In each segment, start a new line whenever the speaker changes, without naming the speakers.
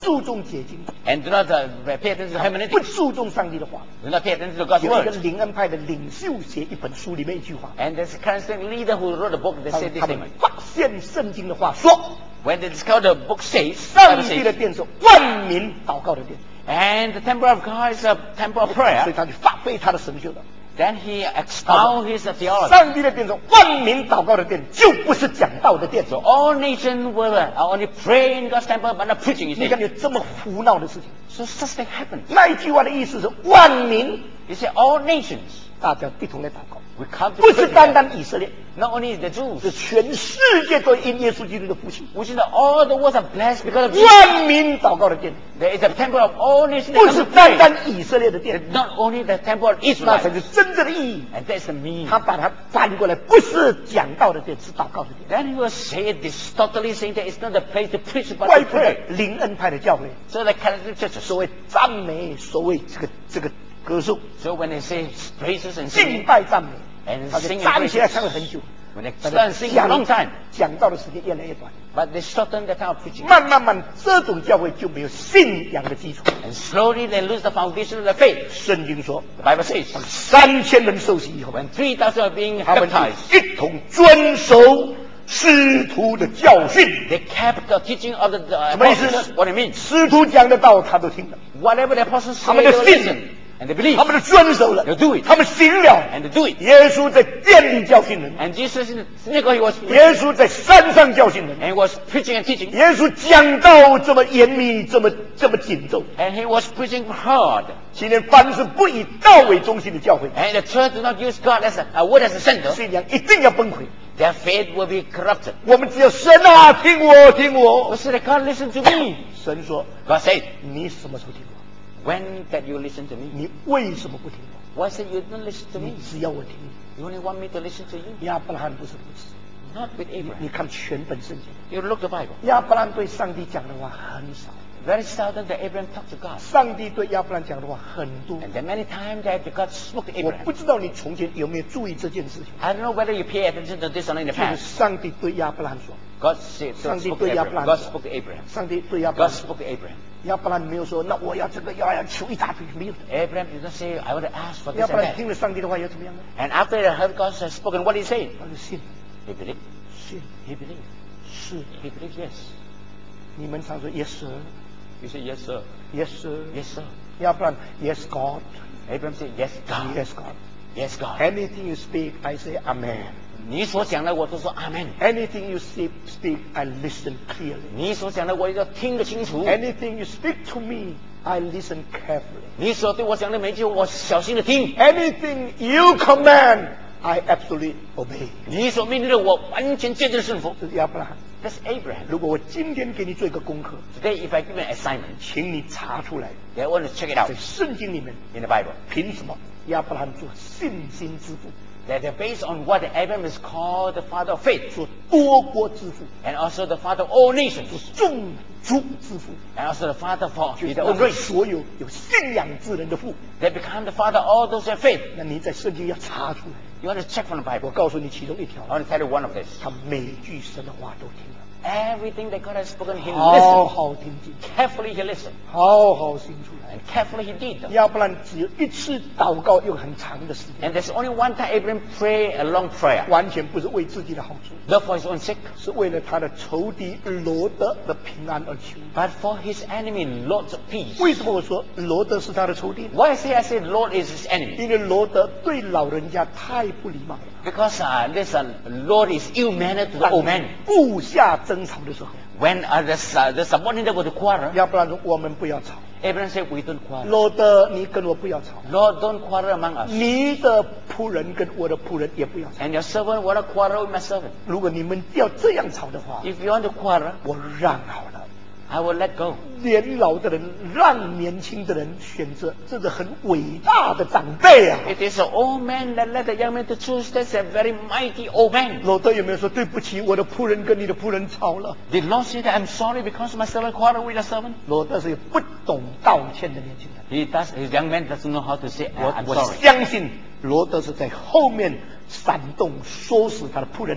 注重解经，
and do not pay attention to
不
hermeneutics.
注重上帝的话。
Do not pay attention to God's
有一个
word.
灵恩派的领袖写一本书，里面一句话，
And there's a charismatic leader who wrote a book that
他
said this
他们
statement.
发现圣经的话说，
When they discovered the book says,
上
Bible
帝的
says,
殿是万民祷告的殿，
and the temple of God is a temple of
所
prayer,
以他就发挥他的神学了。
then he expound his theology.
上帝的殿是万民祷告的殿，就不是讲道的殿。
So all nations will only pray in God's temple, but not preaching.
你看有这么胡闹的事情，
So such thing happens.
那一句话的意思是万民，
You say all nations
大家一同来祷告，
will come to
不是
pray
单
together.
单以色列，
Not only the Jews,
是全世界都因耶稣基督的复兴。
which is that all the worlds are blessed because of Jesus.
万民祷告的殿，
There is a temple of all nations
不
that
是
come to
单
pray.
单以色列的殿，
It's not only the temple of
那
Israel.
才是真正的意义。
And that's the meaning.
他把它翻过来，不是讲道的殿，是祷告的殿。
Then he will say this, totally saying that it's not the place to preach, but
怪
to
不得
pray.
灵恩派的教会，
So the Catholic churches.
所谓赞美，所谓这个歌颂、
So when they say praises and
敬
singing,
拜赞美，
and
他就
sing and
站起来
praise,
唱了很久，
when they
但
stand
是
sing for a long time,
讲道的时间越来越短，
but they shorten the time of preaching.
慢，这种教会就没有信仰的基础。
And slowly they lose the foundation of the faith.
圣经说，
The Bible says,
3000人受洗以后，
when 3,000 are being
他们
baptized,
一同遵守师徒的教训。
they kept the teaching of the
什么意思呢
apostles. What it means?
师徒讲的道，他都听了，
Whatever the apostles say,
他们
they
就
will
信
listen. And they believe.
他们就遵守了，
They'll do it.
他们行了。
And they do it.
耶稣在殿里教训人，
And Jesus in the synagogue, he was
耶稣在山上教训人，
and he was preaching and teaching.
耶稣讲道这么严密，这么紧奏。
And he was preaching hard.
今天凡是不以道为中心的教会，
And the church do not use God as a word as a center.
信仰一定要崩溃。
Their faith will be corrupted.
我们只有神啊，听我，听
But
我。
say that God listen to me.
神说
God said,
你什么时候听我？
when that you listen to me?
你为什么不听我？
Why say you don't listen to
你
me?
只要我听你。
You only want me to listen to you?
亚伯拉罕不是如此。
Not with
你
Abraham.
看全本圣经，
You look the Bible.
亚伯拉罕对上帝讲的话很少，
Very seldom that Abraham talked to God.
上帝对亚伯拉罕讲的话很多。
And then many times that God spoke to
我
Abraham.
不知道你从前有没有注意这件事情，
I don't know whether you pay attention to this or not in the
就是
past.
上帝对亚伯拉罕说，
God said, God
上帝
spoke to
对亚伯
Abraham.
拉罕
God
说
spoke to Abraham.
上帝对亚伯拉
God
罕说，
spoke to Abraham.
亚伯拉罕没有说，那我要这个要求一大堆，没有的。
Abraham did not say, I want to ask for
亚
this
伯
and
拉罕
that.
听了上帝的话又怎么样呢？
And after he heard God has spoken, what did he say?
他就信，
He believed.
信
He believed.
是。
He believed, yes.
你们常说 Yes sir,
You say, yes, sir.
Yes sir.
Yes, sir.
亚伯拉罕 Yes God,
Abraham said, yes, God.
Yes God.
Yes, God.
Anything you speak, I say Amen.
你所讲的我都说 Amen.
Anything you speak, I listen clearly.
你所讲的我要听得清楚。
Anything you speak to me, I listen carefully.
你所对我讲的每一句，我小心的听。
Anything you command, I absolutely obey.
你所命令的，我完全坚决顺服。
这是亚伯拉罕。
That's Abraham.
如果我今天给你做一个功课，
Today, if I give you an assignment,
请你查出来，
they want to check it out
在圣经里面
in the Bible.
凭什么亚伯拉罕做信心之父，
That they're based on what Abraham is called the father of faith,
做多国之父，
and also the father of all
做
nations,
众族之父，
and also the father for
就是
his own
让
race.
所有有信仰之人的父。
They become the father of all those who have faith.
那你在圣经要查出来。
You want to check from the
我
Bible.
告诉你其中一条，
I want to tell you one of this.
他每句神的话都听了，
Everything that God has spoken, he
好
listened.
好听进，
Carefully he listened.
好好行出来。
And carefully he did.
亚伯兰只有一次祷告，用很长的时间，
And there's only one time Abraham prayed a long prayer.
完全不是为自己的好处，
Not for his own sake,
是为了他的仇敌罗德的平安而求。
but for his enemy, Lord's peace.
为什么我说罗德是他的仇敌呢？
Why I say Lord is his enemy?
因为罗德对老人家太不礼貌了。
Because this Lord is ill-mannered to the old man.
部下争吵的时候，
When the subordinate were to quarrel,
亚伯兰说：“我们不要吵。
Abraham said, we don't quarrel.
罗德，你跟我不要吵，
Lord, don't quarrel among us.
你的仆人跟我的仆人也不要吵。
And your servant will not quarrel with my servant.
如果你们要这样吵的话，
If you want to quarrel,
我让好了。
I will let go.
年老的人让年轻的人选择，这是很伟大的长辈啊。
It is an old man that let the young man to choose. That's a very mighty old man.
罗德有没有说对不起，我的仆人跟你的仆人吵了？
Did Lord say that I'm sorry because my servant quarreled with your servant?
罗德是不懂道歉的年轻人。
His young man doesn't know how to say, I'm
我
sorry.
相信罗德是在后面闪动唆使他的仆人来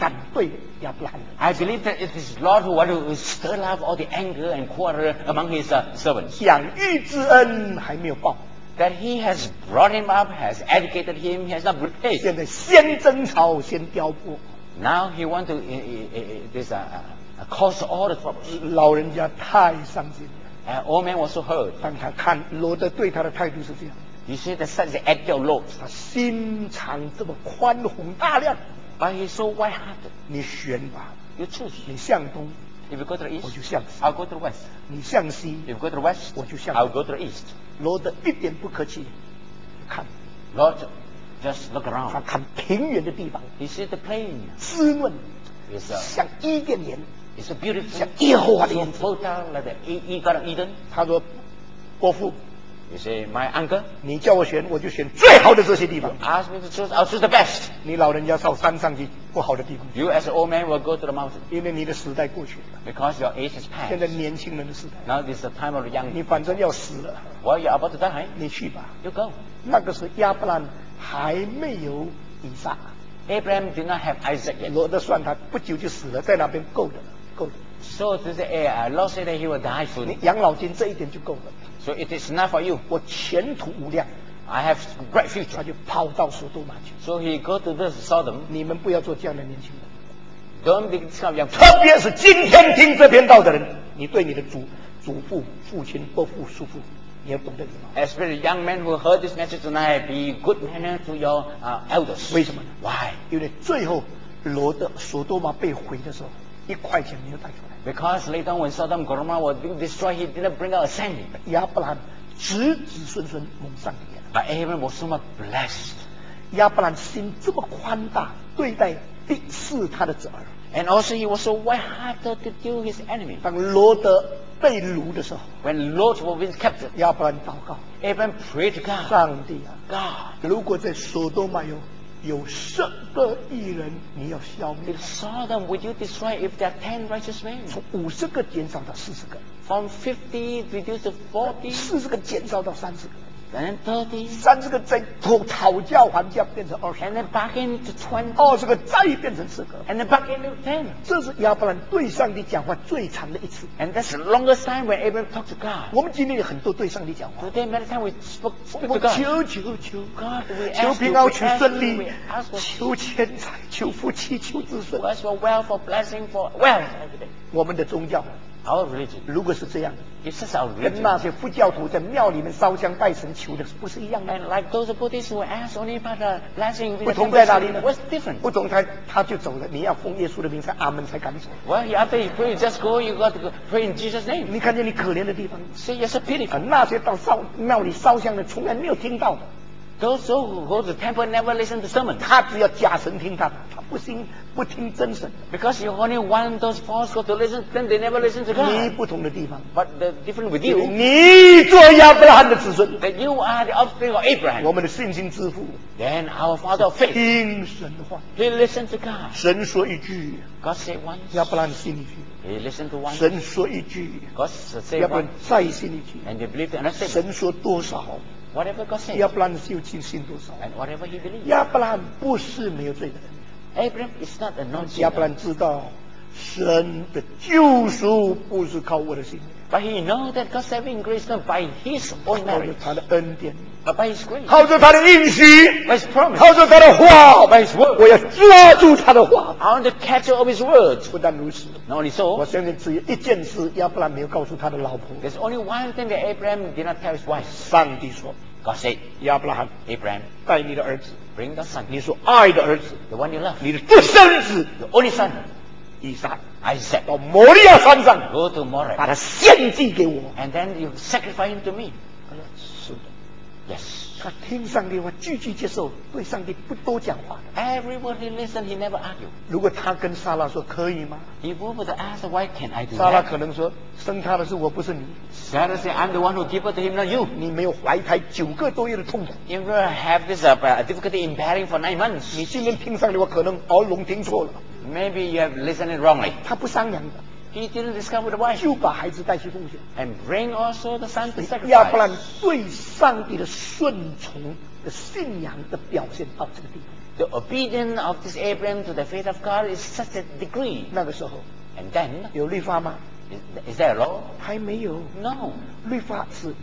反对亚伯拉罕。
I believe that it is Lord who wanted to stir up all the anger and quarrel among his servants.
养育之恩还没有报，
That he has brought him up, has educated him, he has not repaid.
现在先争吵，先挑拨。
Now he wants to cause all the troubles.
老人家太伤心了。
Old man was so hurt.
当他看罗德对他的态度是这样，
You see, that's such the attitude of Lot.
他心肠这么宽宏大量，
But he's so white-hearted.
你选吧，
You choose.
你向东，
If you go to the
我
east,
就向西；
I'll go to the west.
你向西，
If you go to the west,
我就向
I'll
东。
go to the east.
罗德一点不客气，看
Lord, just look
他
around.
看平原的地方，
He sees the plain.
滋润，
It's
像伊甸园。
so beautiful.
像耶和华的
So
园子。
fertile like the Garden of Eden.
他说：“伯父，
You say, my uncle,
你叫我选，我就选最好的这些地方。
ask me to choose, I'll choose the best.
你老人家到山上去不好的地方，
You as an old man will go to the mountain
因为你的时代过去了，
because your age is
现在
past.
年轻人的时代。
Now this is the time of the young.
你反正要死了，
Well, you're about to die.
你去吧。
You go.
那个时候亚伯兰还没有以撒，
Abraham did not have Isaac yet.
罗德算他不久就死了，在那边够的了，够的。
So to say, Lord said that he will die
你
soon.
养老金这一点就够了。
So it is enough for you.
我前途无量，
I have great
他
future.
就跑到索多玛去。
So he go to this Sodom.
你们不要做这样的年轻人，
Don't be this kind of young
特别是今天听这篇道的人，你对你的祖父、父亲、伯父、叔父，你要懂得礼貌。
Especially young men who heard this message tonight, be good manner to your elders.
为什么呢？
Why?
因为最后索多玛被毁的时候，1块钱没有带出来。
Because later on when Sodom and Gomorrah were being destroyed, he didn't bring out a cent.
亚伯拉罕子孙蒙上帝了。
But Abraham was so much blessed.
亚伯兰心这么宽大，对待敌视他的侄儿。
And also he was so white-hearted to deal with his enemy.
当罗德被掳的时候，
When Lot was being captured,
亚伯兰祷告：
Abraham prayed to God.
上帝啊，
God,
如果在索多玛有10个义人，你要消灭
if Sodom, would you destroy if there are 10 righteous men?
从50个减少到40个
From 50 reduced to 40,
，40个减少到30个。
and then 30,
30个再讨价还价变成20
and
个
then back into 20,
，20个再变成10个。
and then back into 10.
这是亚伯兰对上帝讲话最长的一次。
And that's the longest time when Abraham talked to God.
我们今天有很多对上帝讲话，
Today, many times we speak
我
to God.
求
God, we
求
ask
平
you,
安，
we
求
ask
顺
you,
利
we ask，for
求钱财，求福气，求子孙
we。ask for wealth, for blessing, for wealth every day.
我们的宗教
Our religion.
如果是这样，
If such our
跟
religion.
那些佛教徒在庙里面烧香拜神求的不是一样的？
And like those Buddhists who ask only about the blessing,
不同在哪里呢？
what's different?
不同他就走了，你要奉耶稣的名才阿门才敢走。
Well, after you pray, you just go, you got to go pray in Jesus' name.
你看见你可怜的地方
See, you're so
啊
pitiful.？
那些到庙里烧香的，从来没有听到的。
Those who go to the temple never listen to sermon.
他只要假神听他的，他不听真神。
Because you only want those false God to listen, then they never listen to
你
God.
不同的地方，
But the difference with
因为
you,
你做亚伯拉罕的子孙，
that you are the offspring of Abraham.
我们的信心之父，
Then our father of faith,
听神的话。
he listened to God.
神说一句，
God said once,
亚伯拉罕信一句；
he listened to one.
神说一句，
God said
亚伯拉
one,
罕再信一句。
and they believed another statement.
神说多少，
Whatever God said,
亚伯拉罕就信多少。
and whatever he believed.
亚伯拉罕不是没有罪的人，
Abraham is not a
亚伯拉
non-sinner,
罕知道神的救赎不是靠我的行为，
but he knows that God's saving grace not by his own
靠着
merit,
他的恩典，
but by his grace,
靠着他的应许，
by his promise,
靠着他的话。
by his word.
我要抓住他的话。
I want to catch hold of his word.
不但如此，
Not only
我
so,
相信只有一件事，亚伯拉罕没有告诉他的老婆。
there's only one thing that Abraham did not tell his wife.
上帝说
God said,：“
亚伯拉罕，
Abraham,
带你的儿子，
bring the son,
你所爱的儿子，
the one you love,
你的独生子
your only son,
以撒，
Isaac,
到摩利亚山上，
go to
把
Moriah,
他献祭给我。”
and then you sacrifice him to me.
他说：“是的。”
Yes.
他听上帝话，句句接受，对上帝不多讲话的。
Every word he listened, he never argued.
如果他跟莎拉说可以吗？
He would ask, why can I do
莎拉
that?
可能说：“生他的是我，不是你。
Sarah said, I'm the one who gave birth to him, not you.
你没有怀胎9个多月的痛苦。
You will have this difficulty in bearing for 9 months.
你今天听上帝话，可能耳聋听错了。
Maybe you have listened it wrongly.
他不商量的，
He didn't discover the wife
就把孩子带去奉献。
and bring also the son to
亚伯兰
sacrifice.
对上帝的顺从信仰的表现到这个地步。
The obedience of this Abraham to the faith of God is such a degree.
那个时候
And then,
有律法吗？
is there a law?
还没有，
No.
律法是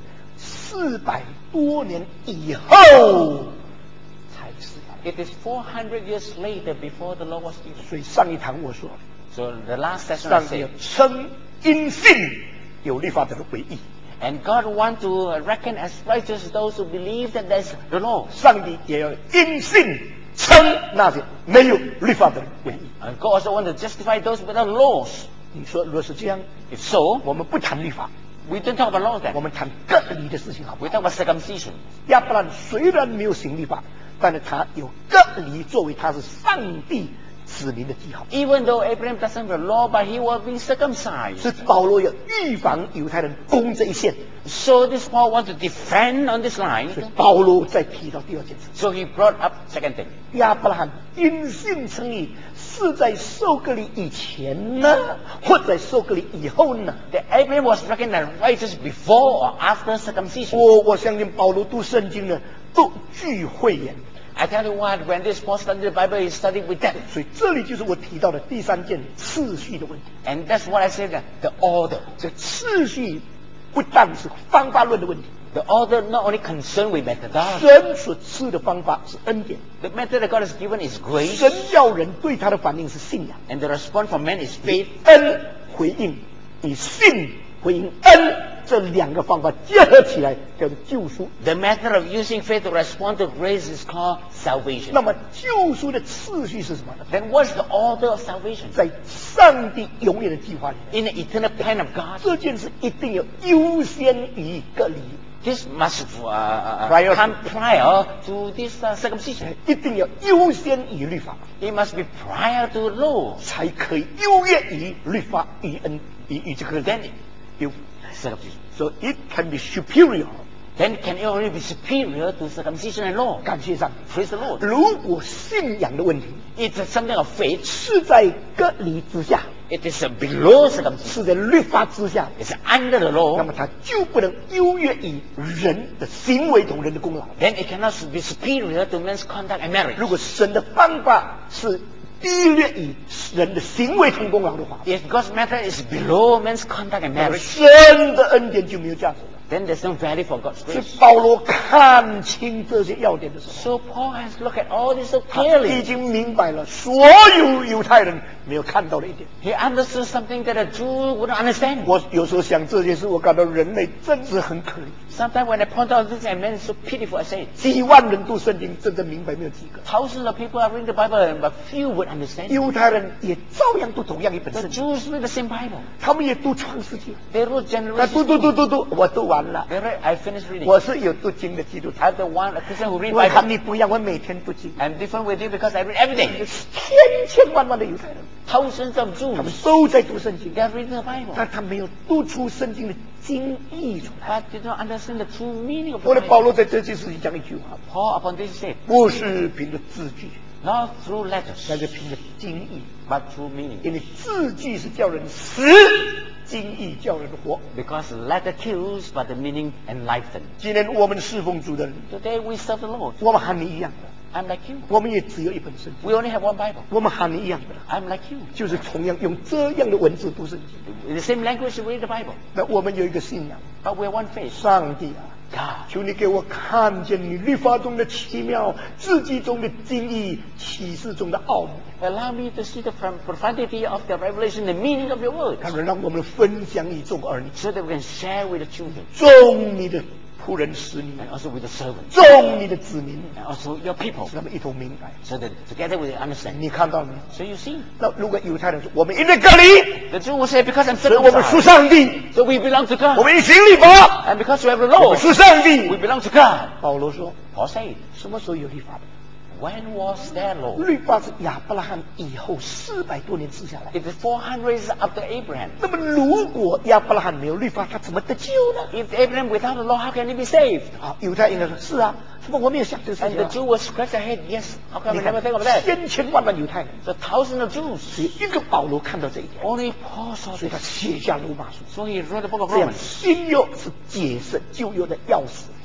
400多年以后才施行。
It is 400 years later before the law was given.
所以上一堂我说，
So the last session I
上帝
said,
称因信有律法的人为义，
and God want to reckon as righteous those who believe that there's the law.
上帝也要因信称那些没有律法的人为义。
And God also want to justify those without laws.
你说如果是这样，
If so,
我们不谈律法，
we don't talk about laws
我
then.
们谈割礼的事情好不
We
好？
talk about circumcision.
亚伯兰虽然没有行律法，但是他有割礼作为他是上帝子民的记号。
Even though Abraham doesn't have the law, but he was being circumcised.
所以保罗要预防犹太人攻这一线，
So this Paul wants to defend on this
所以
line.
保罗再提到第二件事：
So he brought up second thing.
亚伯拉罕因信称义是在受割礼以前呢，或在受割礼以后呢？
The Abraham was reckoned as righteous before or after circumcision.
我相信保罗读圣经呢，都具慧眼。
I tell you what, when this Paul studied the Bible, he studied with that.
所以这里就是我提到的第三件次序的问题。
And that's what I said, the order.
这次序不但是方法论的问题，
The order not only concerned with methodology.
神所赐的方法是恩典，
The method that God has given is grace.
神要人对他的反应是信仰，
And the response from man is faith.
恩回应，以信回应恩，这两个方法结合起来叫做救赎。
The method of using faith to respond to grace is called salvation.
那么救赎的次序是什么呢？
Then what's the order of salvation?
在上帝永远的计划里面，
In the eternal plan of God,
这件事一定要优先于割礼，
this must
Prior to-
come prior to this circumcision.
一定要优先于律法，
It must be prior to law.
才可以优越于律法与恩与这个
Then
有。
circumcision.
So it can be superior。
Then can it only be superior to circumcision and law?
感谢上帝。
Praise the Lord.
如果信仰的问题
It's something of faith.
是在割礼之下，
It is below circumcision.
是在律法之下，
It's under the
那
law.
么它就不能优越于人的行为同人的功劳。
Then it cannot be superior to man's conduct and marriage.
如果神的方法是低劣于人的行为同功劳的话，
If God's method is below man's conduct and
那么
marriage,
神的恩典就没有价值了。
then there's no value for God's
所以
grace.
保罗看清这些要点的时候，
So Paul has looked at all this so
他已
clearly.
经明白了所有犹太人没有看到的一点。
He understood something that a Jew wouldn't understand.
我有时候想这件事，我感到人类真是很可怜。
Sometimes when I point out this, I mean it's so pitiful. I say,
几万人读圣经，真正明白没有几个。
thousands of people are reading the Bible, but few would understand.
犹太人也照样读同样一本
The
圣经，
Jews read the same Bible.
他们也读创世纪。
They wrote
那
Genesis.
读，我读完了。
They read, I finished reading.
我是有读经的基督徒，
I'm the one, a Christian who read
我和
Bible.
你不一样，我每天读经。
I'm different with you because I read every day.
千万的犹太人，
Thousands of
他们
Jews,
都在读圣经，
they are reading the Bible.
但他没有读出圣经的经义出来。
But they don't understand the true meaning of
我
the
的保
Bible.
罗在这件事情讲一句话：
Paul upon this said,
不是凭着字句，
not through letters,
但是凭着经义，
but through meaning.
因为字句是叫人死，经义叫人活。
Because letter kills, but the meaning enlightens.
今天我们侍奉主的人，
Today we serve the Lord.
我们和你一样的，
I'm like you.
我们也只有一本圣经，
We only have one Bible.
我们和你一样的，
I'm like you.
就是同样用这样的文字读圣经。
In the same language we read the Bible.
那我们有一个信仰，
But we're one faith.
上帝啊，
God,
求你给我看见你律法中的奇妙，字迹中的精义，启示中的奥秘。
allow me to see the profundity of the revelation, the meaning of your words,
他说让我们分享与众儿女，
so that we can share with the children
众你的仆人使女，
and also with the servants
众你的子民，
and also your people,
使他们一同明白。
so that together we understand.
你看到没有？
So you see,
那如果犹太人说我们因为隔离，
the Jew will say, because I'm
所以我们属
circumcised,
上帝，
so we belong to
我
God.
们一行律法，
And because we have the
我
law,
们属上帝
we。belong to God.
保罗说，
Paul said,
什么时候有律法的？
when was there law?
律法是亚伯拉罕以后400多年赐下来。
It is 400 years after Abraham.
那么如果亚伯拉罕没有律法，他怎么得救呢？
If Abraham without the law, how can he be saved?
啊，犹太应该说是啊，什么我没有想这个事
And
情
the
啊。
Jew will scratch their head, yes, how come
你
we
看
never think of that?
千万犹太人，
So thousands of Jews,
只有一个保罗看到这一点，
only Paul saw
所以他
this.
写下罗马书。
So he wrote the book of
这样
Romans.
新约是解释旧约的钥匙。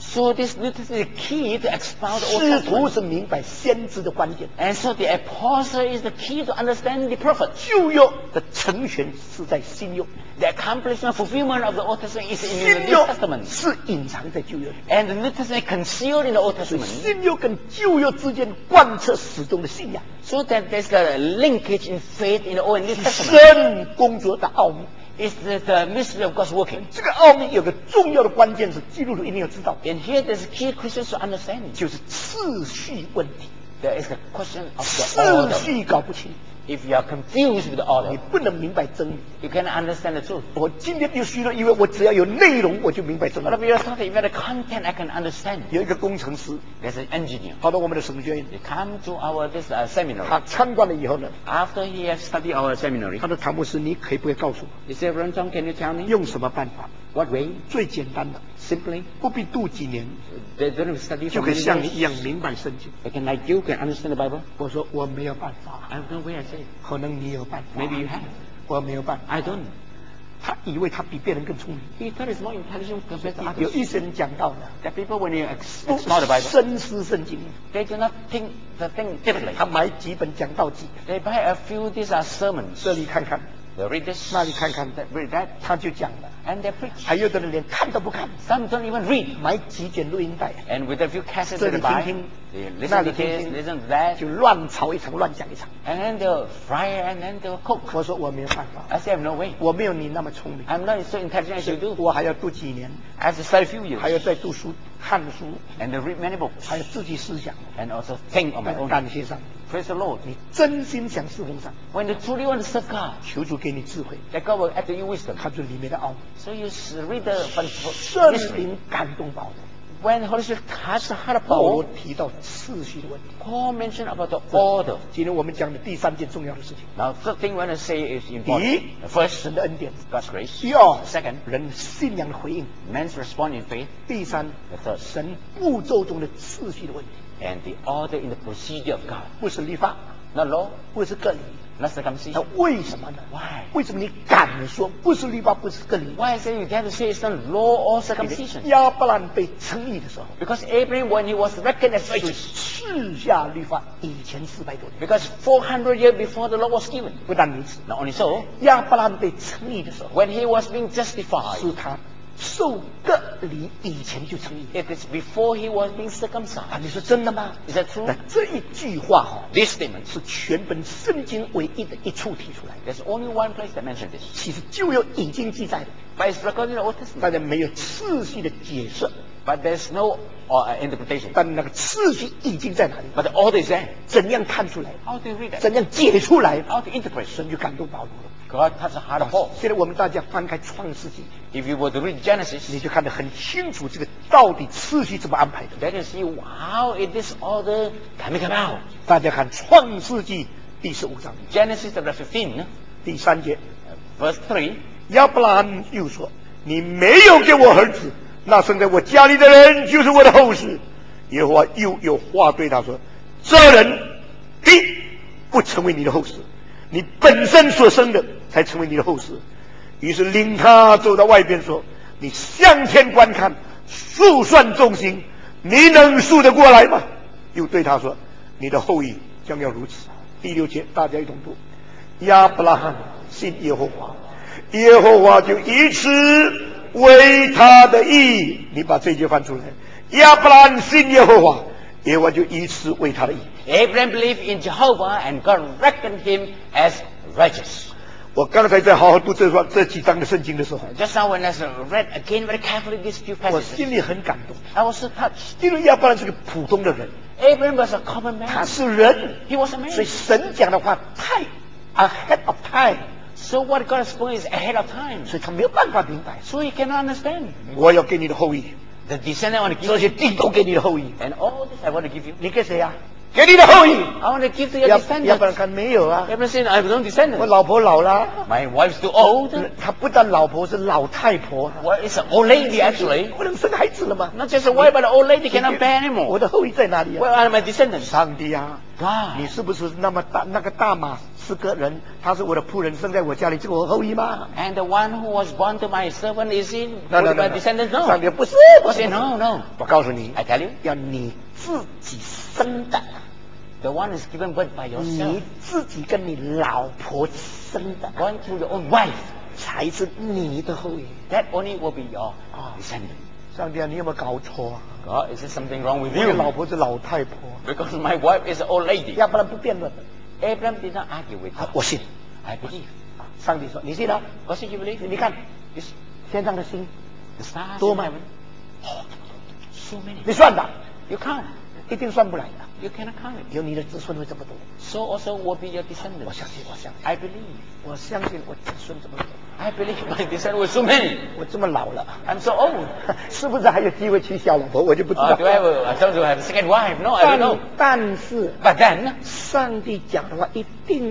So this literacy is the key to expound the Old
使徒
Testament.
是明白先知的关键。
And so the apostle is the key to understanding the prophet.
旧约的成全是在新约，
The accomplishment, fulfillment of the Old Testament is in
新
the
约
New Testament.
是隐藏在旧约里。
And the New Testament is concealed in the Old
所以
Testament.
新约跟旧约之间贯彻始终的信仰，
So that there's a linkage in faith in the Old and New
是
Testament.
神工作的奥秘。
It's the mystery of God's working.
这个奥秘有个重要的关键是基督徒一定要知道，
And here there's a key Christians to understand.
就是次序问题。
There is a question of the
次
order.
序搞不清，
If you are confused with the
你
order,
不能明白真理。
you cannot understand the truth.
我今天就许多以为我只要有内容我就明白真
A lot of
理。
you thought that if you had the content, I can understand.
有一个工程师
There's an engineer.
跑到我们的神学院，
He come to our this seminary.
他参观了以后呢，
After he has studied our seminary,
他说：“唐牧师，你可以不可以告诉我
he said, Ron Tong, can you tell me
用什么办法？
what way?
最简单的，
Simply,
不必读几年
they don't have study
就
for
可以
many
像你一
years.
样明白圣经。
They can like you can understand the Bible. ”
我说：“我没有办法，
I have no way. I say,
可能你有办法。
maybe you have.
我没有办法。
I don't. ”
他以为他比别人更聪明。
He thought he's more intelligent compared to
有
others.
一些人讲到呢，
That people, when you
不
explore the Bible,
深思圣经，
they do not think the thing deeply.
他买几本讲道集，
They buy a few these are sermons.
这里看看，
They read this,
那里看看，
they read that,
他就讲了。
and they preach.
还有的人连看都不看，
Some don't even read.
买几卷录音带，
And with a few cassettes
这
they
里
buy,
听听，
they
那
listen
里
to
听
this,
听，
listen to that,
就乱吵一场，乱讲一场。
and then they'll fry and then they'll cook.
我说我没有办法，
I say, I have no way.
我没有你那么聪明，
I'm not so intelligent as you do.
我还要读几年，
I have to study a few
还要
years
再读书、看书，
and to read many books
还要自己思想。
and also think on my own.
感谢上帝，
Praise the Lord.
你真心想侍奉上帝，
When you truly want to serve God,
求主给你智慧，
that God will add to you wisdom.
看出里面的奥秘。
So you read the
圣
mystery.
灵感动保罗，
When the Holy Spirit touched the heart of
保罗
Paul,
提到次序的问题。
Paul mentioned about the order.
今天我们讲的第三件重要的事情，
Now, third thing I want to say is
第
important.
一，
First,
神的恩典；
God's grace.
第二，
Second,
人信仰的回应；
man's response in faith.
第三，
The third,
神步骤中的次序的问题，
and the order in the procedure of God.
不是律法，
Not law,
不是个礼，
not
那
circumcision.
为什么呢？
Why?
为什么你敢说不是律法，不是个礼？
Why I say you dare to say it's not law or circumcision?
亚伯兰被称义的时候，
Because Abraham, when he was reckoned as
是
righteous,
赐下律法以前400多年。
because 400 years before the law was given.
不但如此，
Not only so,
亚伯兰被称义的时候，
when he was being justified,
是他受割礼以前就称义。
it is before he was being
啊，
circumcised.
你说真的吗？
Is that true?
那这一句话哈，
This statement,
是全本圣经唯一的一处提出来的。
there's only one place that mentioned this.
其实旧约已经记载了，
But it's recorded in the Old
大
Testament.
家没有次序的解释，
But there's no interpretation.
但那个次序已经在哪里？
But the order is there.
怎样看出来？
How do you read that?
怎样解出来？
How to interpret?
神就感动保罗了。
God touched the heart of Paul.
现在我们大家翻开创世纪，
If you were to read Genesis,
你就看得很清楚，这个到底次序怎么安排的。
then you see how in this order can come out.
大家看创世纪第15章
Genesis chapter 15,
第3节，
verse 3.
亚伯拉罕又说：“你没有给我儿子，那生在我家里的人就是我的后世。”耶和华又有话对他说：“这人必不成为你的后世，你本身所生的才成为你的后世。”于是领他走到外边说：“你向天观看，数算众星，你能数得过来吗？”又对他说：“你的后裔将要如此。”第6节大家一同读：亚伯拉罕信耶和华，耶和华就以此为他的义。你把这节翻出来。亚伯拉罕信耶和华，耶和华就以此为他的义。
Abraham believed in Jehovah and God reckoned him as righteous.
我刚才在好好读这几章的圣经的时候，
Just now when I read again very carefully these few
我
passages,
心里很感动，
I was so touched.
因为亚伯拉罕是个普通的人，
Abraham was a common
他
man.
是人，
He was a
所以
man.
神讲的话太 ahead of time，
So what God has spoken is ahead of time.
所以他没有办法明白。
So he cannot understand.
我要给你的后裔，
The descendant I want to
这
give
些地都给你的后裔。
and all this I want to give you.
你给谁呀、 给你的后裔。
I want to give to your
要不然
descendants.
看没有啊。
Abraham said, I have no
我
descendants.
老婆老了，
My wife's too old.
她不但老婆是老太婆，
Well, it's an old lady, actually.
不能生孩子了吗？
Not just a wife, but an old lady cannot bear
我
anymore.
的后裔在哪里啊？
Where are my descendants?
上帝啊，
God.
你是不是那么大那个大马士革人？他是我的仆人，生在我家里，是我后裔吗？
And the one who was born to my servant, is he one of my descendants?
上
No.
帝不是，
I said, no, no.
我告诉你，
I tell you,
要你自己生的，
the one is given birth by yourself.
你自己跟你老婆生的，
Born through your own wife.
才是你的后裔。
That only will be your descendant.
上帝啊，你有没有搞错啊？
God, is there something wrong with
我的
you?
老婆是老太婆，
Because my wife is an old lady.
要不然不辩论的。
Abraham did not argue with
啊
God.
我信。
I believe.
上帝说：“你信啊？
God said, you believe?
你看
Yes.
天上的星
The stars
多
in
吗
heaven.？So many.
你算吧，
You count.
一定算不来的。
You cannot count it.
有你的子孙会这么多，
So also will be your
我
descendants.
相信，我相信，
I believe.
我相信我子孙这么多。
I believe my descendants were so many.
我这么老了，
I'm so old.
是不是还有机会娶小老婆？我就不知道。
Do I have a second wife? No, I don't know.
但是
But then,
上帝讲的话，一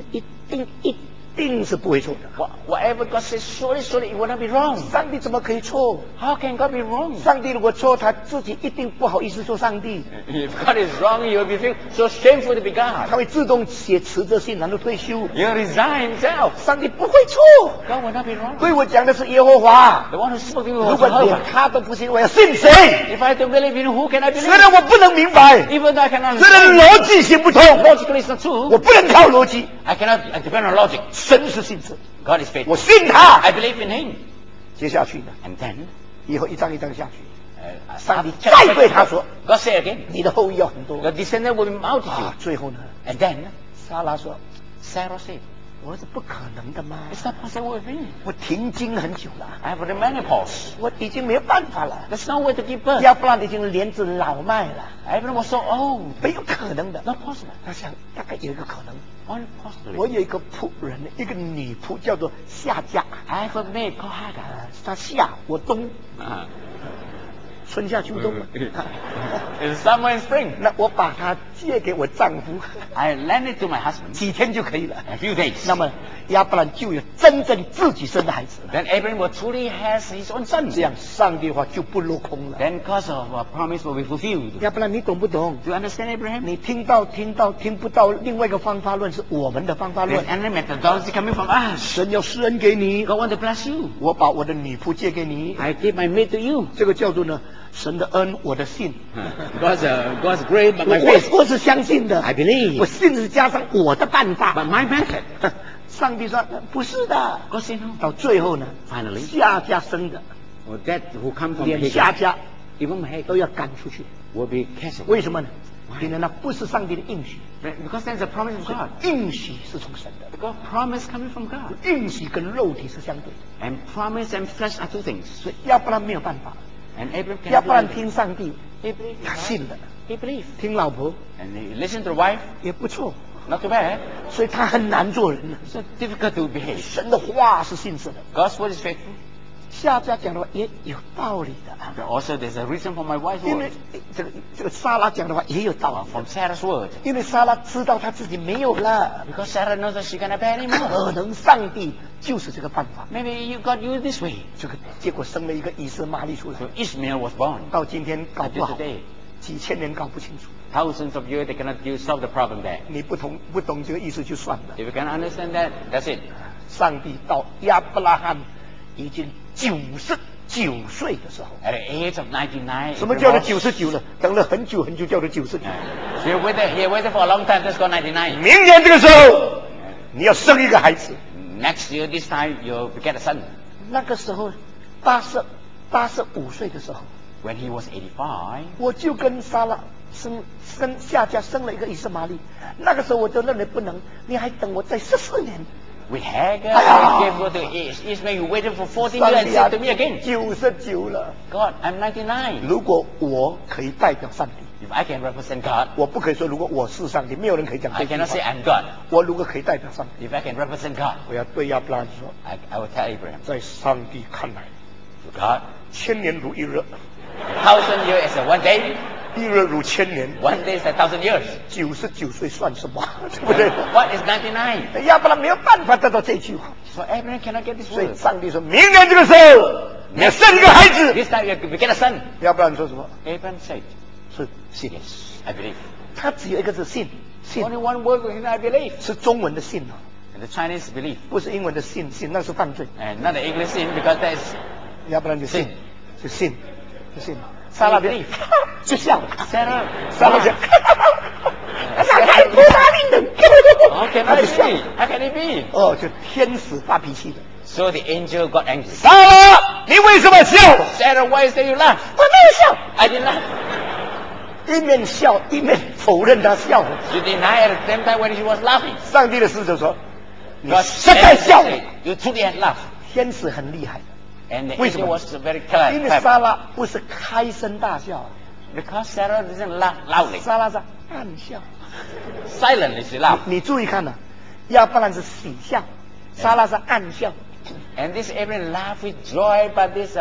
定是不会错的。
whatever God says, surely it will not be wrong.
上帝怎么可以错？
How can God be wrong?
上帝如果错，他自己一定不好意思做上帝，
If God is wrong, he will be feel so shameful to be
他
God.
会自动写辞职信，然后退休。
He'll resign himself.
上帝不会错，
God will not be wrong.
对我讲的是耶和华。
The one who spoke to me
如
was
果连
Jehovah.
他都不信，我要信谁？
If I don't believe in who can I
虽
believe?
然我不能明白，
Even though I cannot
虽然
understand,
逻辑行不通，
logically it's not true.
我不能靠逻辑。
I cannot depend on logic.
神是信实，
God is faithful.
我信他。
I believe in him.
接下去呢，
And then,
以后一章一章下去，上帝
after-
再对他说
God said again,
你的后裔要很多
your descendant will be multitude.
啊。最后呢，
And then,
撒拉说
Sarah said,
我是不可能的嘛，
it's not possible with me.
我停经很久了，
I have the menopause.
我已经没有办法了。
There's no way to give birth.
要不然已经连子老迈了，
Abraham was so old.
没有可能的。
Not possible.
他想大概有一个可能，
Only possibly.
我有一个仆人，一个女仆叫做夏家，
I have a maid called Hagar.
她夏我冬，
Uh-huh.
春夏秋冬嘛。
It's summer and spring.
那我把她借给我丈夫，
I lend it to my husband
几天就可以了。
a few days.
那么亚伯兰就有真正自己生的孩子了，
Then Abraham will truly has his own son.
这样上帝的话就不落空了。
Then God's promise will be fulfilled.
亚伯兰，你懂不懂？
Do you understand, Abraham?
你听不到，另外一个方法论是我们的方法
There's
论。
another methodology coming from us.
神要施恩给你，
God want to bless you.
我把我的女仆借给你，
I give my maid to you.
这个叫做呢神的恩，我的信。
God's great, but my faith.
我是相信的
I believe.
我信是加上我的办
But
法。
my method.
上帝说不是的，
God said no.
到最后呢，
Finally,
夏家生的，
or that who come from
连夏
Hagar,
家
even Hagar,
都要赶出去。
will be cast away.
为什么呢？因为那不是上帝的应许，
Because there's a promise of God.
应许是从神的，
God promise coming from God.
应许跟肉体是相对的，
And promise and flesh are two things.
所以亚伯兰没有办法，
And Abraham
亚
cannot
伯兰
do
听上帝，
He believed.
他信了，
He believed.
听老婆
And he listened to the wife.
也不错，
Not too bad.
所以他很难做人了。
So difficult to behave.
神的话是信实的，
God's word is faithful.
夏家讲的话也有道理的，
But also there's a reason for my wife's
因
word.
为这个莎拉讲的话也有道理，
From Sarah's word.
因为莎拉知道她自己没有了，
Because Sarah knows that she cannot bear anymore.
可能上帝就是这个办法。
Maybe you got you this way.
这个结果生了一个以斯玛利出来
So，Ishmael was born.
到今天搞不
Until
好，
today.
几千年搞不清楚。
Thousands of years they cannot solve the problem there.
你不懂这个意思就算了。
If you can understand that, that's it.
上帝到亚伯拉罕已经99岁的时候，
At the age of 99.
什么叫做99呢？等了很久叫做99。
So he waited for a long time, just got 99.
明年这个时候，你要生一个孩子。
Next year, this time, you'll get a son.
那个时候85岁的时候，
When he was 85,
我就跟莎拉生夏家生了一个以斯玛利。那个时候我就认为不能，你还等我再14年。
with Hagar,
Ah.
he gave birth to Ishmael. You waited for 14 years and said to me again,
99了。
God, I'm 99.
如果我可以代表上帝，
If I can represent God,
我不可以说如果我是上帝，没有人可以讲这
I
句
cannot say
话。
I'm God.
我如果可以代表上帝，
If I can represent God,
我要对亚伯拉罕说，
I will tell Abraham,
在上帝看来，
to God,
1000年如一日，
1,000 years is a one day.
一日如千年，
One day is 1,000 years.
99岁算什么？对不对？
What is 99?
亚伯拉没有办法得到这句话，
So Abraham cannot get this
所以
word.
上帝说明年这个时候你要生一个孩子。
This time we get a son.
亚伯拉说什么？
Abraham said,
是信，
yes, I believe.
他只有一个字信，信
Only one word with him, I believe.
是中文的信哦，
And the Chinese believe.
不是英文的信，信那是犯罪。
And not the English sin because that is
亚伯拉就信
信，
就信，就信。撒拉边就笑了，
Sarah.
撒拉就，
Sarah.
那太不答应的，
How can
他
I
就笑
be? How can it be?
哦，就天使发脾气的。
So the angel got angry.
撒拉，你为什么笑？
Sarah, why is that you laugh?
我没有笑。
I didn't laugh.
一面笑一面否认他笑。
You deny at the same time when he was laughing.
上帝的使者说：“你
God
实在笑。
said, you truly had laughed. ”
天使很厉害的，
And the
为什
angel
么？
was very
因为
clever.
撒拉不是开声大笑，
Because Sarah didn't laugh loudly.
撒拉是暗笑。
Silently she laughed.
你注意看呐、亚伯兰是喜笑，撒拉是暗笑。
And this Abraham laughed with joy, but this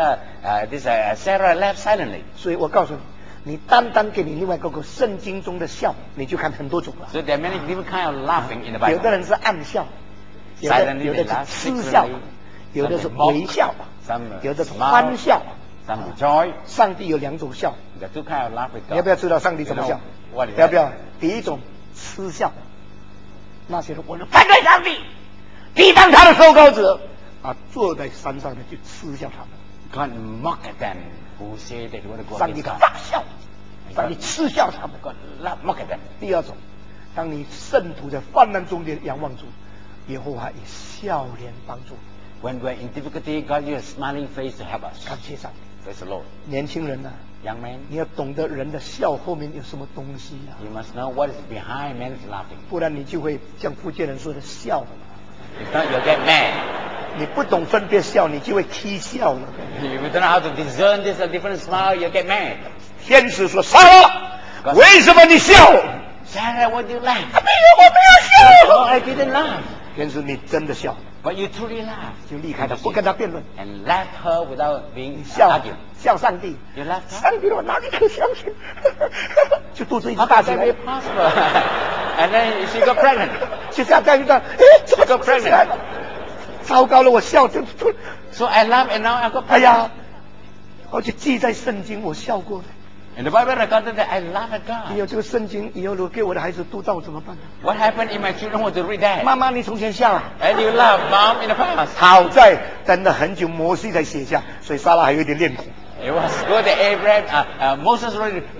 Sarah laughed silently.
所以我告诉你，你单单给你另外一个圣经中的笑，你就看很多种了。
So there are many different kind of laughing in the
有的
Bible.
人是暗笑，有的
Silently
有的
they laugh
是嗤笑
secretly,，
有的是
some mock,
微笑，
some
有的是
smile,
欢笑。
some joy.
上帝有两种笑，
The two kind of laugh with
你要不
God.
要知道上帝怎么笑
You know what is？
要不要？第一种嗤笑，那些人我反对上帝，批判他的受膏者啊，坐在山上的就嗤笑他们。
God mocked at them who say that they want to go
上帝
against
大
God.
笑，上帝嗤笑他们。
God mocked at them.
第二种，当你圣徒在患难中间仰望主，耶和华以笑脸帮助你。
When we're in difficulty, God uses a smiling face to help us.
感谢上帝。
Praise the Lord.
年轻人呐、
Young man,
你要懂得人的笑后面有什么东西啊，
you must know what is behind man's laughing.
不然你就会像福建人说的笑了。
If not, you'll get mad.
你不懂分别笑，你就会踢笑了。
If you don't know how to discern this a different smile, you'll get mad.
天使说：“撒拉，为什么你笑？”
Sarah, why do you laugh?
没有，我没有
No,
笑。
I didn't laugh.
天使，你真的笑，
But you truly laugh.
就离开他，不跟他辩论，
And laugh her without being
笑
argued.
笑上帝。
You laugh her?
上帝，我哪里可相信？就肚子一直
How
大
can
起
that
来
be，possible? And then she got pregnant.
就这样在遇到，哎，怎么
She got
起来了？糟糕了，我笑就突，
So I laughed and now I got
哎
pregnant.
呀，而且记在圣经，我笑过的。
And the Bible recorded that I laughed at
你
God.
有这个圣经，以后如果给我的孩子读到怎么办呢？
What happened if my children want to read that?
妈妈，你从前笑啊。
And you laugh, Mom, in the past.
好在等了很久，摩西才写下，所以撒拉还有一点脸孔。
It was good that Abraham, Moses wrote it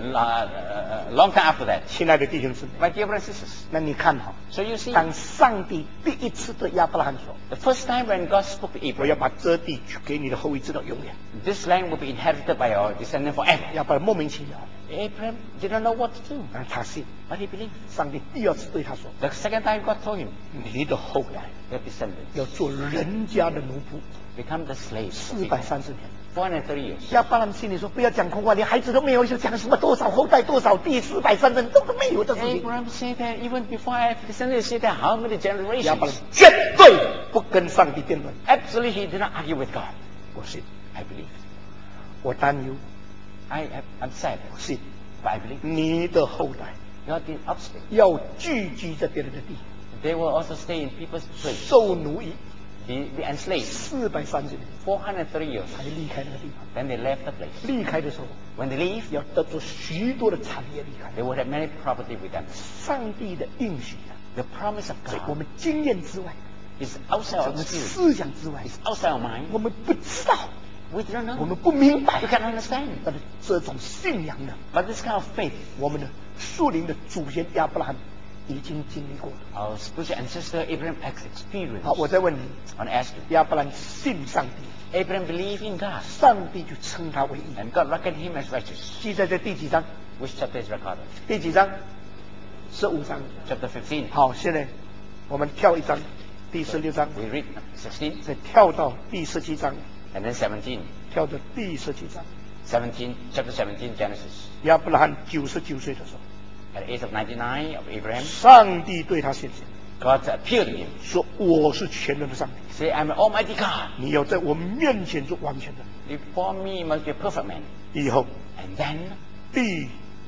long time after that.
亲爱的弟兄姊妹，
My dear brothers and sisters,
那你看哈，
so you see,
当上帝第一次对亚伯拉罕说
the first time when God spoke to：“
我要
Abraham,
把这地给你的后裔直到永远。
this land will be inhabited by your descendant forever. ”
亚伯拉莫名其妙，
Abraham didn't know what to do,
但他信。
but he believed.
上帝第二次对他说
The second time God told him,：“
你的后代
your descendants
要做人家的奴仆
become the slaves. of
430 年。”
430 years.
亚伯拉罕心里说：“不要讲空话，连孩子都没有，就讲什么多少后代多少地430年都没有的事情。”
Abraham said that even before I have descended, he said that how many
亚伯拉
generations?
罕绝对不跟上帝辩论。
Absolutely, he did not argue with God.
我信，
I believe.
我担忧，
I'm sad,
我信
but I believe.
你的后代
Your offspring,
要聚集在别人的地，
they will also stay in people's place,
受奴役
be enslaved
430年，
430 years.
才离开那个地方。
Then they left the place.
离开的时候，
When they leave,
要得着许多的产业离开。
they will have many property with them.
上帝的应许啊，
The promise of
在我
God
们经验之外，
is
在
outside
我
our
们
experience,
思想之外，
is outside our mind.
我们不知道，
We don't
我
know.
们不明白
We。cannot understand.
但是这种信仰呢，
But this kind of faith,
我们的属灵的祖先亚伯拉罕已经经历过了。
our spiritual ancestor Abraham has experienced.
好，我再问你，
I want to ask you,
亚伯拉罕信上帝，
Abraham believed in God,
上帝就称他为义。
and God reckoned him as righteous.
记载在第几章？
Which chapter is recorded?
第几章？15章。
Chapter 15.
好，现在我们跳一章，第16章，
We read 16,
再跳到第17章，
and then 17.
跳到第17章。
Chapter 17, Genesis.
亚伯拉罕99岁的时候，
At the age of 99 of Abraham,
上帝对他显现，
God appeared to him.
说：“我是全能的上帝，
Say, I'm an almighty God.
你要在我面前做完全的人。
Before me must be a perfect man.
以后
And then
地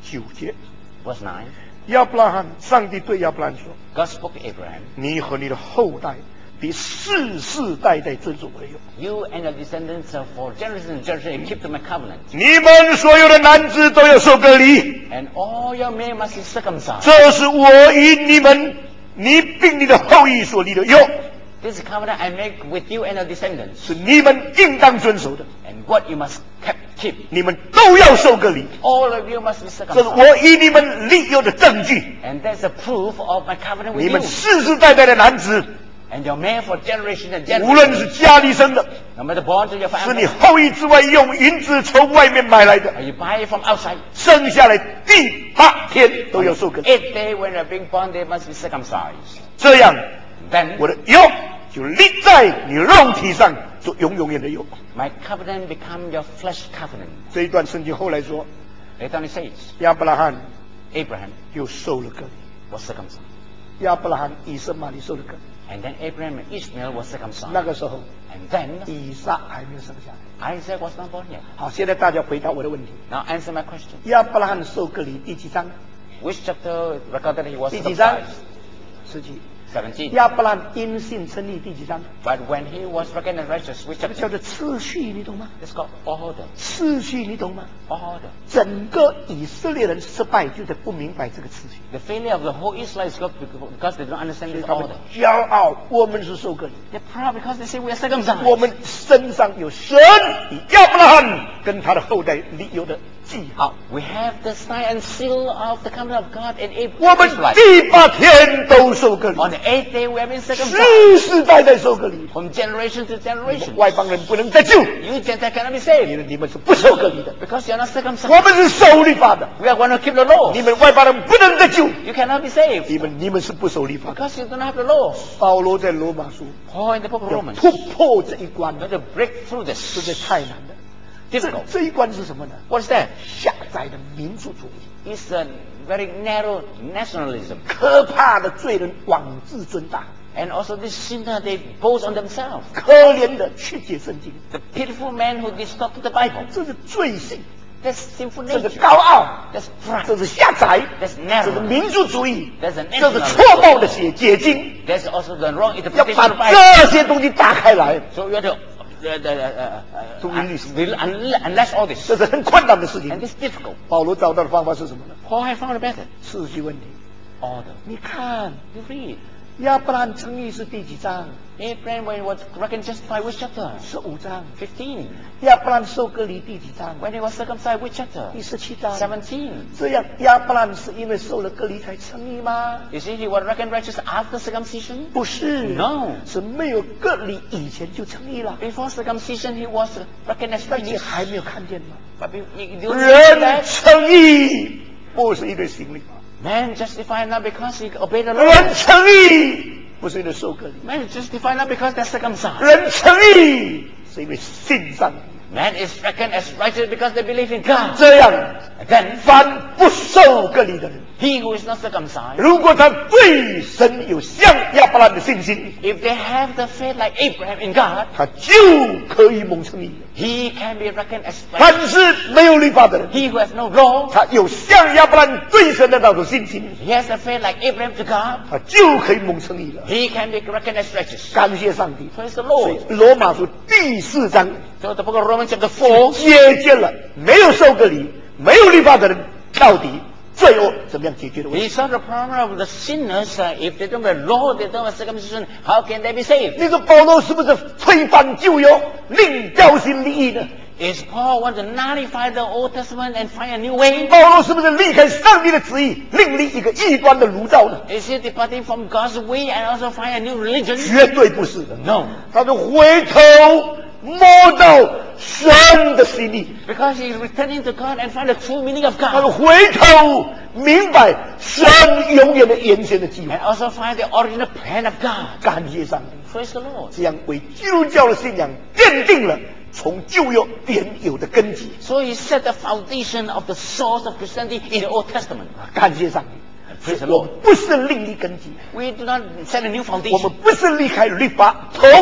9节，
verse 9.
亚伯拉罕，上帝对亚伯拉罕说
God spoke to Abraham,：“
你和你的后代必世世代代遵守我的约。
you and your descendants for generation and generation keep to my covenant,
你们所有的男子都要受割礼，
and all your men must be circumcised.
这是我与你们、你并你的后裔所立的约，
This covenant I make with you and your descendants,
是你们应当遵守的。
and what you must keep.
你们都要受割礼，
All of you must be
这是
circumcised.
我与你们立约的证据。
And that's a proof of my covenant with
你们
you.
世世代代的男子，
And your men for generation and
无论
generation,
是家里生的，
no matter born to your
是你
family,
后裔之外用银子从外面买来的，
or you buy it from outside,
生下来第8天都要受割礼。
8th day when they're being born, they must be circumcised.
这样，
Then
我的约就立在你肉体上，做永远的约。
my covenant become your flesh covenant.
这一段圣经后来说，
Later on it says,
亚伯拉罕
Abraham
又受了割礼，
was circumcised.
亚伯拉罕、以实玛利受了割礼。
And then Abraham and Ishmael were circumcised.
那个时候，
And then
以撒还没有生下来。
Isaac was not born yet.
好，现在大家回答我的问题：
Now answer my question.
亚伯拉罕受割礼第几章？
Which chapter recorded he was
第几章
circumcised?？
17。
17.
亚伯拉罕因信称义第几章？
But when he was reckoned as righteous, which
这个
chapter?
叫做次序，你懂吗？
It's called order.
次序，你懂吗？
Order.
整个以色列人失败就在不明白这个次序，
The failure of the whole Israelites because they don't understand
所以
this
他们
order.
骄傲，我们是受割礼，
They're proud because they say we are circumcised.
我们身上有神以亚伯拉罕跟他的后代立有的记号，
We have the sign and seal of the covenant of God in
我们
Israelites.
第8天都受割礼，
On the 8th day we have been
世
circumcised.
世代代受割礼，
From generation to generation.
外邦人不能得救，
You Gentiles cannot be saved
你们是不受割礼的，
because you're not circumcised.
我们是守律法的，
We are going to keep the law.
你们外邦人不能得救，
You cannot be saved
你们是不守律法的。
because you do not have the law.
保罗在罗马书
Paul in the book of
要
Romans
突破这一关，
going to break through
实在
this.
太难了。
Difficult.
这一关是什么呢？
What is that?
狭窄的民族主义，
It's a very narrow nationalism.
可怕的罪人妄自尊大，
And also this sinner, they boast on themselves.
可怜的曲解圣经，
The pitiful man who distorted the Bible.
这是罪性，
That's sinful
这是
nature.
高傲，
That's pride.
这是狭窄，
That's
这是
narrow.
民族主义，
That's a
这是
nationalism.
错报的解经，
There's also the wrong
要
interpretation
把
of the Bible.
这些东西打开来，
So you have to
To release.
unless all this.
这是很困难的事
And
情。
this is difficult.
保罗找到的方法是什么呢？
Paul had found a method.
次序问题。
Order.
你看，
You read.
亚伯拉罕称义是第几章
Abraham, when he was reckoned justified, which chapter?
？15章。
15.
亚伯拉罕受割礼第几章？
When he was circumcised, which chapter?
第17章。
17.
这样，亚伯拉罕是因为受了割礼才称义吗？
You see, he was reckoned righteous after circumcision?
不是
No.
是没有割礼以前就称义了，
Before circumcision, he was reckoned as
但你
righteous.
还没有看见吗？
But you don't see
人
that.
称义不是因为行律法，
Man justified not because he obeyed the
人
law.
称义不是因为受割礼，
Man is justified not because they're circumcised.
人称义是因为信上帝。
Man is reckoned as righteous because they believe in God.
这样，
And then,
凡不受割礼的人，
he who is not circumcised,
如果他对神有像亚伯拉罕的信心，
if they have the faith like Abraham in God,
他就可以蒙称义。
he can be reckoned as righteous.
凡是没有律法的人，
He who has no law,
他有像亚伯拉罕对神的那种信心，
he has the faith like Abraham to God,
他就可以蒙称义了。
he can be reckoned as righteous.
感谢上帝。
Praise the
所以
Lord.
罗马书第4章
So the book of Romans chapter 4,
解决了没有受割礼、没有律法的人到底罪恶怎么样解决的问
he
题。
solved the problem of the sinners. If they don't have law, they don't have circumcision, how can they be saved?
你说保罗是不是推翻旧约，另教新立异呢？
Is Paul want to nullify the Old Testament and find a new way?
保罗是不是离开上帝的旨意，另立一个异端的炉灶呢？
Is he departing from God's way and also find a new religion?
绝对不是的。
No.
他是回头摸到神的心意，
Because he is returning to God and find the true meaning of
他是
God.
回头明白神永远的原先的计划
And。also find the original plan of God.
感谢上帝，
Praise the Lord.
这样为基督教的信仰奠定了从旧约原有的根基。
So he set the foundation of the source of Christianity in the Old Testament.
感谢上帝。
Praise the
我
Lord.
们不是另立根基，
We do not set a new
我们
foundation.
不是离开律法，从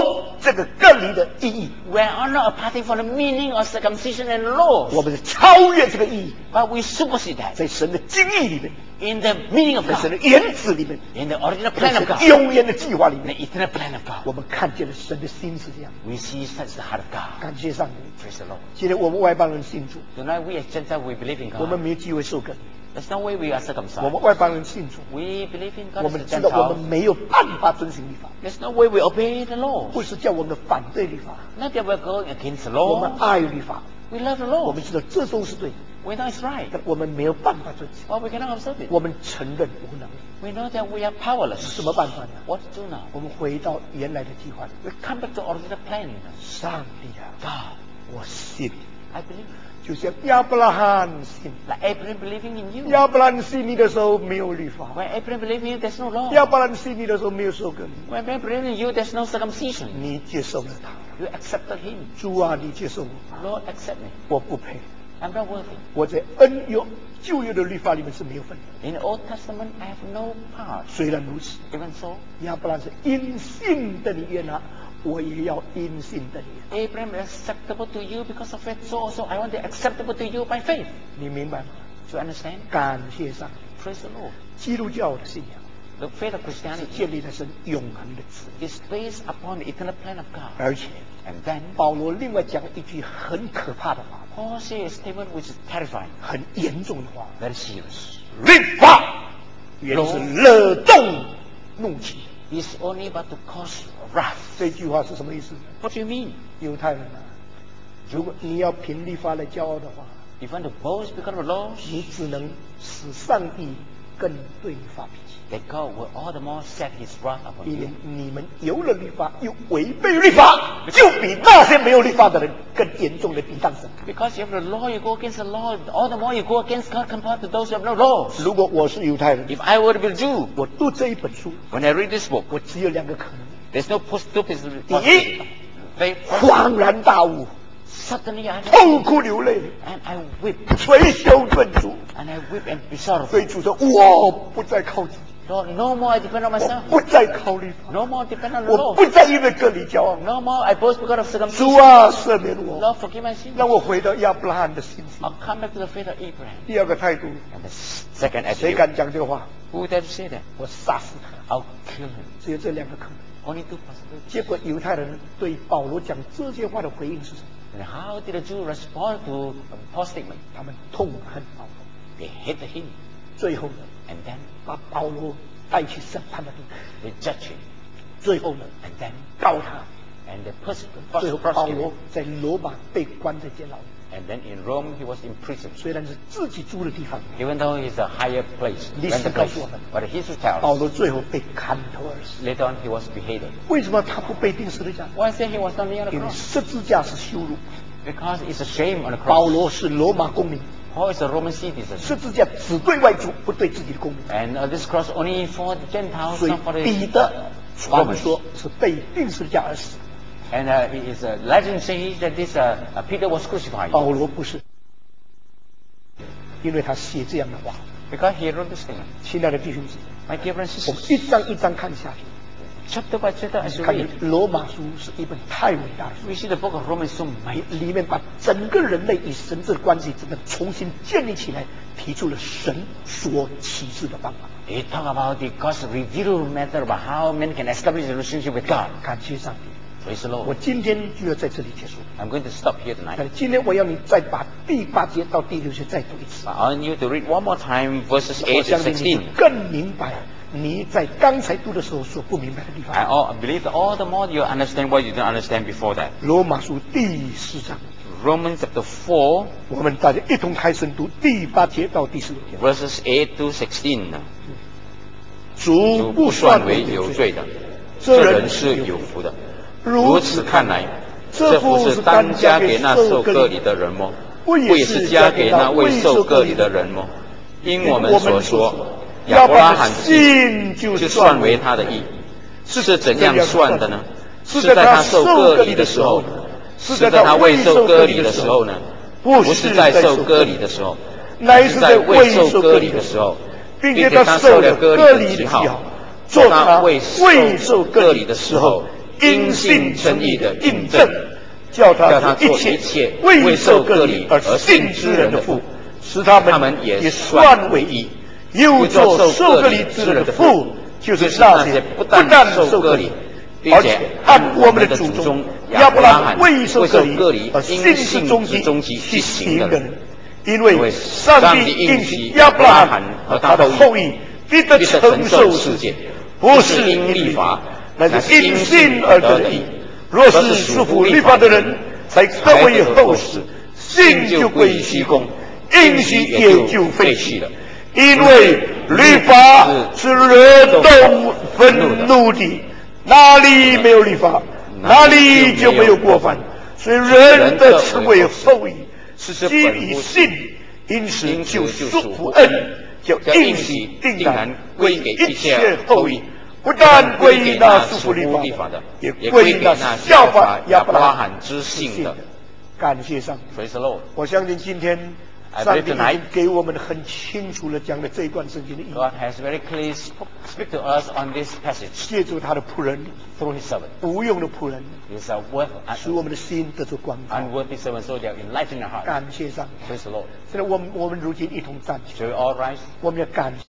这个割礼的意义。
We are not apart from the meaning of circumcision and laws.
我们是超越这个意义，
But we supersede that
在神的经义里面，
in the meaning of
在神
God,
的原旨里面，
in the original
在
plan
神
of
的
God,
永远的计划里
in the
面，
eternal plan of God.
我们看见了神的心是这样。
We see such the heart of God.
感谢上帝。
Praise the Lord.
今天我们外邦人信主，
Tonight we as Gentiles, we believe in
我们
God.
没有机会受割礼。
There's no way we are
我
circumcised.
们外邦人信主，
We believe in God
我
as
们
a
知道我们
Gentile.
没有办法遵循律法，
There's no way we obey the
不
laws.
是叫我们反对律法，
Not that we're going against the
我们
law.
爱律法，
We love the
我
law.
们知道这都是对的，
We know it's right.
但我们没有办法遵循，
But we cannot observe it.
我们承认无能力。
We know that we are powerless.
什么办法呢？
What to do now?
我们回到原来的计划里。
We come back to original planning.
上帝啊，
God,
我信，
I believe.
就像亚伯拉罕信，
Like Abraham believing in you.
亚伯拉罕信你的时候没有律法，
When Abraham believed in you, there's no law.
亚伯拉罕信你的时候没有受割礼，
When Abraham believed in you, there's no circumcision.
你接受了他。
You accepted him.
主啊，你接受我吧，
Lord, accept me.
我不配，
I'm not worthy.
我在恩约旧约的律法里面是没有份的。
In the Old Testament, I have no part.
虽然如此，
Even so,
亚伯拉罕是因信的你约拿，我也要因信的你。
Abraham is acceptable to you because of faith. So also, I want to be acceptable to you by faith.
你明白吗？
Do you understand?
感谢上帝，
Praise the Lord.
基督教的信仰
The faith of
是
Christianity
建立在神永恒的旨意，
is based upon the eternal plan of God.
而且
And then
保罗另外讲了一句很可怕的话，
Paul says a statement which is terrifying,
很严重的话：
very serious.
律法原是惹动怒气。
It's only but to cause wrath.
这句话是什么意思？
What do you mean?
犹太人啊，如果你要凭律法来骄傲的话，
If you want to boast because of laws,
你只能使上帝更对你发脾气，
that God will all the more set his wrath upon
因为
you.
你们有了律法又违背律法，就比那些没有律法的人更严重的抵挡神。
Because you have the law, you go against the law. All the more you go against God compared to those who have no laws.
如果我是犹太人，
If I were to be a Jew,
我读这一本书，
when I read this book,
我只有两个可能：
there's no two pieces of
第一
possibility. They,
恍然大悟，
suddenly I
痛哭流泪，
and I weep,
捶胸顿足，
and I weep and be sorrowful.
对主说：“我不再靠自己，
Lord, no more I depend on
我
myself.
不再靠律法，
No more depend on the
我
law.
不再因为割礼骄傲。
No more I boast because of
主
circumcision.
啊，赦免我，
Lord, forgive my sins.
让我回到亚伯拉罕的心情。
I'll come back to the faith of Abraham.
第二个态度，
And the second
谁
attitude,
敢讲这个话？
who dare to say that?
我杀死他。
I'll kill him.
只有这两个可能。
Only two possibilities.
结果犹太人对保罗讲这些话的回应是什么？
And how did the Jew respond to Paul's statement?
他们痛恨保罗，
They hated him.
最后呢，
And then
把保罗带去审判的地方，
they judged him.
最后呢，
And then
告他，
and they
最后
persecuted
保
him.
罗在罗马被关在监牢里。
And then in Rome he was imprisoned.
虽然是自己租的地方，
Even though he's a higher place,
历史
rented
告
place.
诉我们，
But history tells
保
us
罗最后被砍头而死。
later on he was beheaded.
为什么他不被钉十字架？
Why say he was not near the
因为
cross?
十字架是羞辱。
Because it's a shame on the
保
cross.
罗是罗马公民，
Paul is a Roman citizen.
十字架只对外族，不对自己的公民。
And this cross only for the Gentiles,
所以
not for
彼
the
得传说是被钉十字架而死，
And it is a legend says that this Peter was crucified
保罗不是，因为他写这样的话。
because he wrote this thing.
亲爱的弟兄姊妹，
My dear brothers
我
and
们
sisters,
一章一章看下去，
chapter by chapter as you
看见
read,
罗马书是一本太伟大的书，
we see the book of Romans so mighty.
里面把整个人类与神之关系怎么重新建立起来，提出了神所启示的方法。
They talk about the God's revealed method about how men can establish a relationship with God.
感谢上帝，
Praise the
我
Lord.
今天就要在这里结束。
I'm going to stop here tonight.
但今天我要你再把第8节到第6节再读一次，
I want you to read one more time verses
我
8 to
相信你
16.
更明白你在刚才读的时候所不明白的地
I
方。
believe all the more you understand what you didn't understand before that.
罗马书第4章，
Romans chapter 4,
我们大家一同开声读第8节到第16节。
verses 8 to 16.
主
主
不
不算为
算为有罪的，
有罪的，
这人
这人是
是有福
有福的。
如
如
此
此看来，
这
这不是
不是单
单加
加给那
给那受
受割礼
割礼的人么？
不也
不也是
是加
加给那
给那未
未
受割礼
受割礼
的人么
的人么？因我们所说，亚伯
亚伯拉罕
拉罕的
信
信就
就算
算为
为他的义
他的义，是怎样算的呢？
是
是在他受割礼的时候，
是
是在他未受割礼的时候呢？不是在受割礼的时候，
乃是在
是在
未
未受割
受割礼的
礼的时候，
并
并
且他受了
且他受了
割礼的记
割礼的记
号
号，
做他
做他
未
未
受割礼
受割礼
的时候
的时候，
因信称义的印证，叫他做一切未受割礼而信之人的父，使他们也算为义；又做受割礼之人的父，就是那些不但受割礼，而且按我们的祖宗亚伯拉罕未受割礼而信之终极去行的人。因为上帝应许亚伯拉罕和他的后裔必得承受世界，不是因律法，乃是因信而得的义。若是束缚律法的人，才得为后世，信就归虚空，应许也就废弃了。因为律法是惹动愤怒的，哪里没有律法，哪里就没有过犯。所以人的称为后裔，是基于信，因此就束缚恩，就应许定然归给一切后裔。不但归于那束缚律法的，也归于那效法亚伯拉罕之信的。感谢上帝。我相信今天上帝已经给我们很清楚的讲了这一段圣经的意义。
God has very clearly speak to us on this passage
借助他的仆人，
through His servant.
无用的仆人，
His word
使我们的心得着光照。
unworthy servant, so they enlighten our heart.
感谢上帝。
Praise the Lord.
现在我们如今一同站起，
Shall we all rise?
我们要感谢。